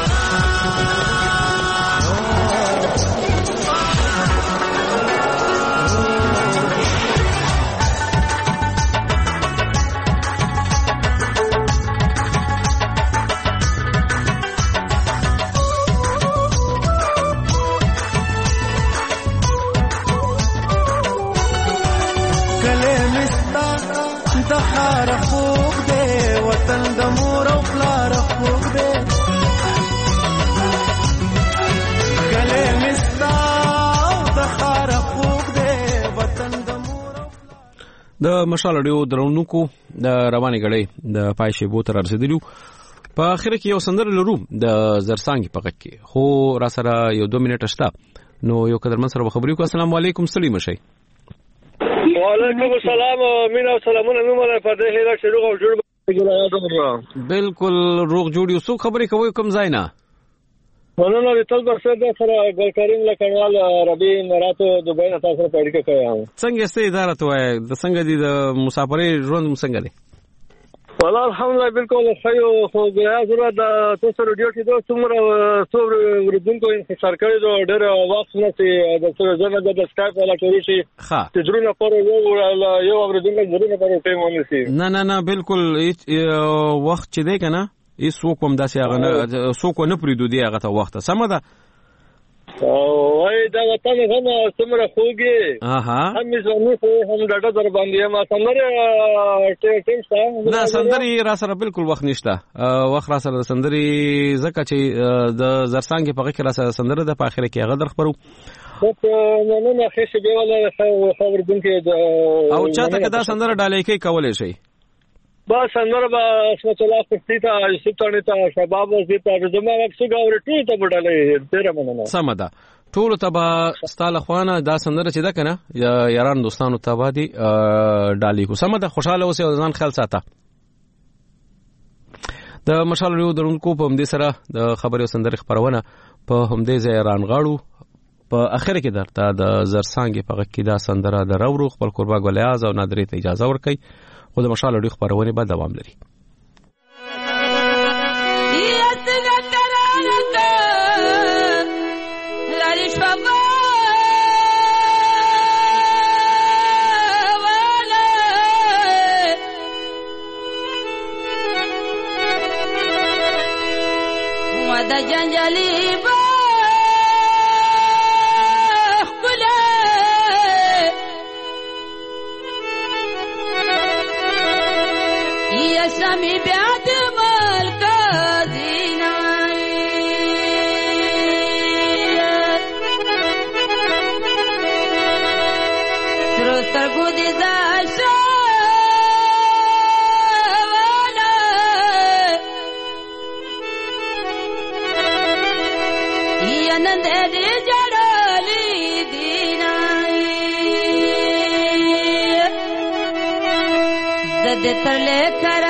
د خار خوب دے وطن د مور او پلار خوب دے گلے مستا د خار خوب دے وطن د مور د مشال اډیو درونکو د رواني غړې د پایشه بو تر رسیدلو په اخر کې یو سندر لرو د زرسانګي په غږ کې خو را سره یو دوه منټه شته نو یو قدر من سره خبرې کو السلام علیکم ستړي مشي وعلیکم السلام مینا سلامونه نو مله په دې هیله چې روغ جوړ بالکل روغ جوړ یو څو خبرې کوي کوم ځای نه ونو نو تل بر سره سره ګل کریم لکنوال عربي اماراتو دوبۍ نه تاسو په اړیکه کوي څنګه ستې اداره ته وای د څنګه دي د مسافرې ژوند څنګه دی والله الحمدلله بالکل خیو خو بیا زړه د تاسو رادیو کې دوه څومره څومره ورودونکو انتشار کړي دوه ډېر وخت نه چې د څو ځله د سکایپ ولا کوي چې تجربه پر یو یو ورودونکو ضروري پر ټیم ونیسي نه نه نه بالکل وخت چې دی کنه هیڅ وکم داسې هغه نه څوک نه پریدو دی هغه ته وخت سم ده وای دا وطن هم څومره خوږي اها هم زموږ هم ډاډه در باندې ما سندره ټیم سره نه سندري را سره بالکل وخت نشته وخت را سره سندري زکه چې د زرسانګي په کې را سره سندره د په اخر کې هغه در خبرو نو نو نه خېشه به ولا خبر دونکو او چاته کې دا سندره ډالې کې کولې شي با سندره با اسمت الله فستیتا سپتانه تا شباب وزیتا زما وکسو غوړ ټول ته وډلې ډیر مننه سمدا ټول ته با ستاله خوانه دا سندره چې دا کنه یاران دوستانو ته وادي ډالې کو سمدا خوشاله اوسه ځان خیال ساته د مشال یو درونکو په همدې سره د خبرو سندره خبرونه په همدې ځای رانغاړو په اخر کې درته د زرسانګي په کې دا سندره د راورو خپل قربا ګلیاز او نادرې ته اجازه ورکړي خو د مشال اړیخ خبرونه به دوام لري د جنجالي سمي بیا د ملک زینا سرو سترګو دې زاشه نند دې جړلې دینا د دې تر لیکر